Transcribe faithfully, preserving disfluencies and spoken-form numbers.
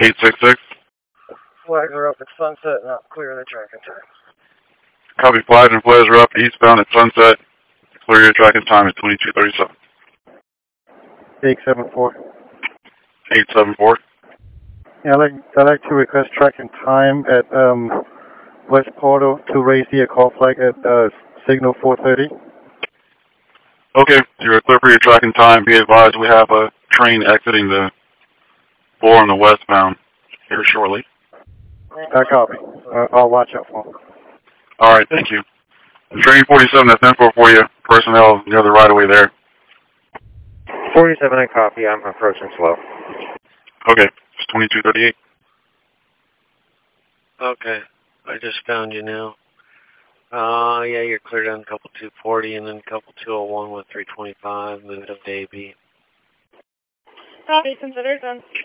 eight six six. Flags are up at Sunset, not clear the tracking time. Copy. Flags and flares are up eastbound at Sunset. Clear your tracking time at twenty-two thirty-seven. eight seven four. eight seven four. Yeah, I'd like, I'd like to request tracking time at um, West Portal to raise the call flag at uh, signal four thirty. Okay, you're clear for your tracking time. Be advised we have a train exiting the floor on the westbound here shortly. I copy. Uh, I'll watch out for him. All right, thank you. Train forty-seven, that's info for you. Personnel near the right-of-way there. forty-seven, I copy. I'm approaching slow. Okay, it's twenty-two thirty-eight. Okay, I just found you now. Uh, yeah, you're cleared on couple two forty and then couple two oh one with three twenty-five, moved up to A B. Copy, considered done.